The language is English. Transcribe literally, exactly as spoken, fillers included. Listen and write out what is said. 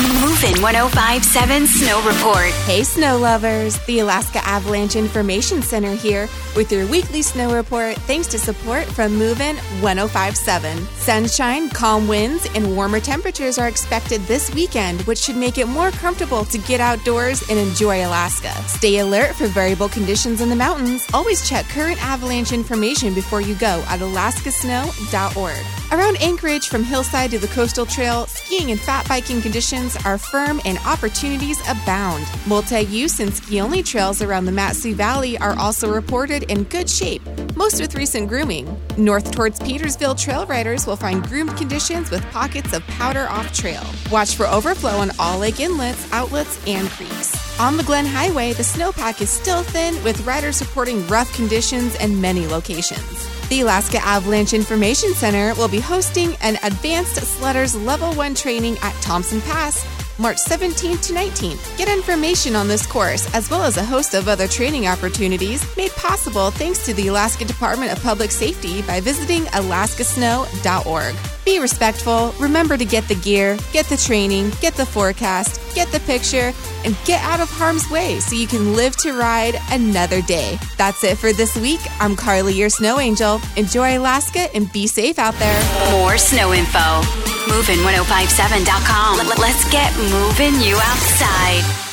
Moving one oh five point seven Snow Report. Hey snow lovers, the Alaska Avalanche Information Center here with your weekly snow report thanks to support from Movin' one oh five point seven. Sunshine, calm winds, and warmer temperatures are expected this weekend, which should make it more comfortable to get outdoors and enjoy Alaska. Stay alert for variable conditions in the mountains. Always check current avalanche information before you go at alaska snow dot org. Around Anchorage, from hillside to the coastal trail, skiing and fat biking conditions are firm and opportunities abound. Multi-use and ski-only trails around the Mat-Su Valley are also reported in good shape, most with recent grooming. North towards Petersville, trail riders will find groomed conditions with pockets of powder off-trail. Watch for overflow on all lake inlets, outlets, and creeks. On the Glen Highway, the snowpack is still thin, with riders reporting rough conditions in many locations. The Alaska Avalanche Information Center will be hosting an Advanced Sledders Level one training at Thompson Pass, March seventeenth to nineteenth. Get information on this course, as well as a host of other training opportunities, made possible thanks to the Alaska Department of Public Safety by visiting alaska snow dot org. Be respectful, remember to get the gear, get the training, get the forecast, get the picture, and get out of harm's way so you can live to ride another day. That's it for this week. I'm Carly, your snow angel. Enjoy Alaska and be safe out there. More snow info. Moving ten fifty-seven dot com. Let's get moving you outside.